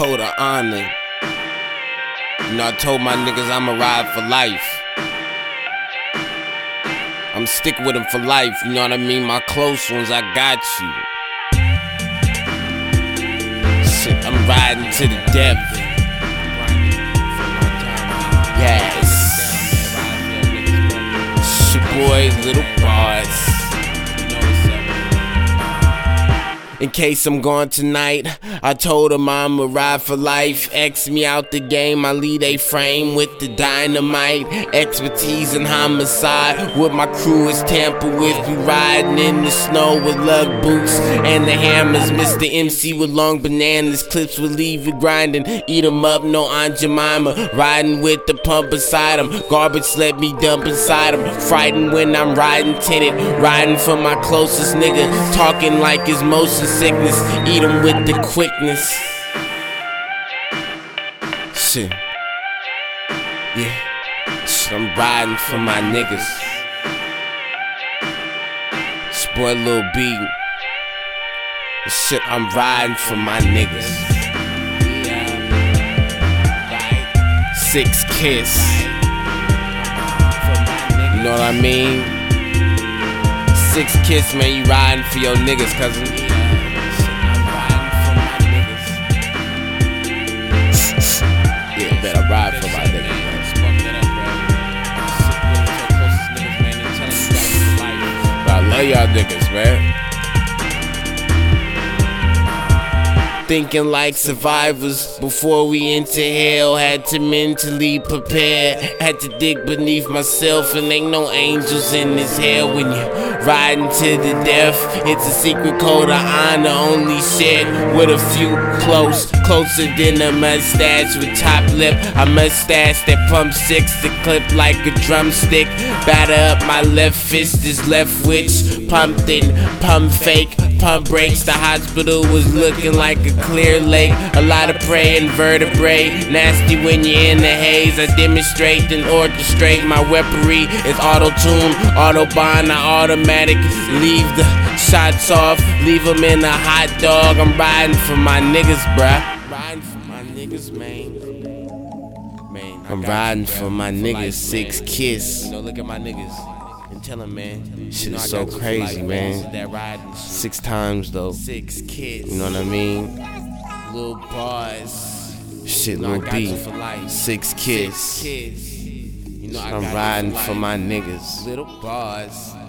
code of honor. You know, I told my niggas I'ma ride for life. I'm stick with them for life, you know what I mean? My close ones, I got you. Shit, I'm riding to the depth. Yes. It's your boy, Little Bars. In case I'm gone tonight, I told him I'ma ride for life. X me out the game, I lead a frame with the dynamite. Expertise in homicide, what my crew is tampered with. We riding in the snow with lug boots and the hammers. Mr. MC with long bananas, clips will leave you grinding. Eat 'em up, no Aunt Jemima. Riding with the pump beside him, garbage let me dump inside him. Frightened when I'm riding tinted, riding for my closest nigga. Talking like it's motion sickness, eat 'em with the quickness. Shit. Yeah. Shit, I'm riding for my niggas. It's boy Lil B. Shit, I'm riding for my niggas. 6 Kiss. You know what I mean? 6 Kiss, man, you riding for your niggas, cousin. Better ride for my niggas. I love y'all niggas, man. Thinking like survivors before we enter hell. Had to mentally prepare. Had to dig beneath myself, and ain't no angels in this hell. When you riding to the death, it's a secret code of honor, only shared with a few close. Closer than a mustache with top lip. A mustache that pump 6 to clip like a drumstick. Batter up my left fist, is left witch. Pumped in, pump fake, pump breaks. The hospital was looking like a clear lake. A lot of prey and vertebrae. Nasty when you're in the haze. I demonstrate and orchestrate. My weaponry is auto-tune, autobahn, I automatic. Leave the shots off, leave them in a hot dog. I'm riding for my niggas, bruh. Riding for my niggas, man. I'm riding for my niggas, 6 Kiss. You know, look at my niggas and tell them, man. Shit is so crazy, man. 6 times though. 6 Kiss. You know what I mean? Little Bars. Shit, Lil B. 6 Kiss. You know, I'm riding for my niggas. Little Bars.